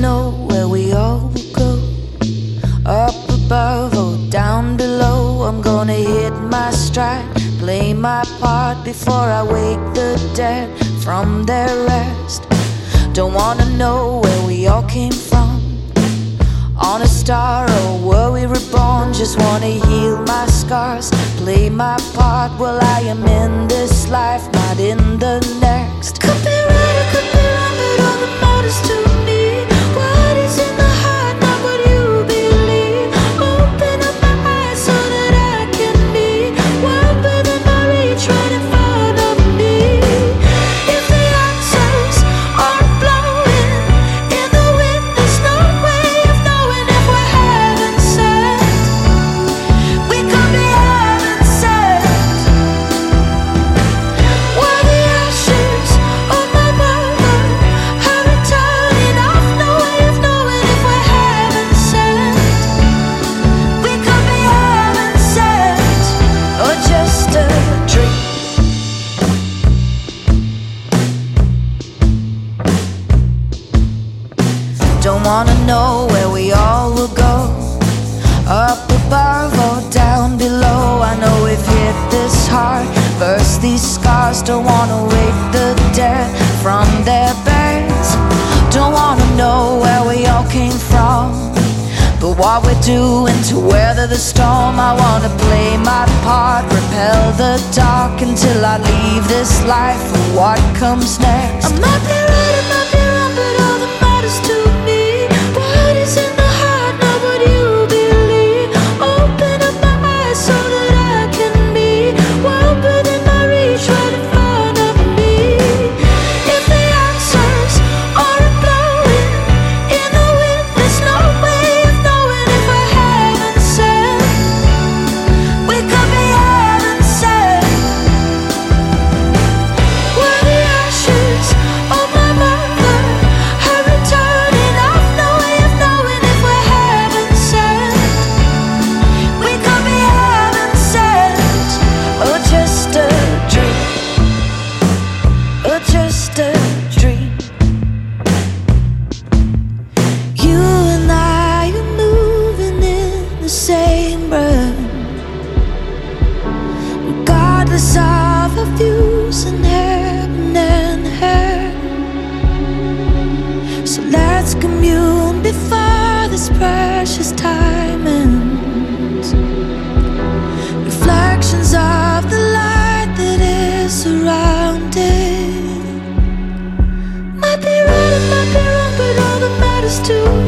know where we all go, up above or down below. I'm gonna hit my stride, play my part before I wake the dead from their rest. Don't wanna know where we all came from, on a star or were we reborn. Just wanna heal my scars, play my part while I am in this life, not in the next. Could be right or could be wrong, but all that matters to me, what is in the heart, not what you believe. Open up my eyes so that I can be one within my reach, right in front of me. If the answers aren't blowing in the wind, there's no way of knowing if we're heaven sent. We could be heaven sent. Were the ashes of my mother are returning off? No way of knowing if we're heaven sent. We could be heaven sent, or just a dream. Don't wanna know where we all will go, up above or down below. I know we've hit this hard, burst these scars. Don't wanna wake the dead from their beds. Don't wanna know where we all came from, but what we're doing to weather the storm. I wanna play my part, repel the dark until I leave this life for what comes next. I might be right, I might be wrong, but all that matters to me, what is in the heart, not what you believe. Open up my eyes so that I can be one within my reach, right in front of me. If the answers aren't blowing in the wind, there's no way of knowing if we're heaven sent. We could be heaven sent. Were the ashes of my mother are returning off? No way of knowing if we're heaven sent. We could be heaven sent, or just a dream, or just a dream. You and I are moving in the same breath, regardless of our views in heaven and hell. So let's commune before this precious time ends. Reflections of the light that is surrounded. Might be right, it might be wrong, but all that matters to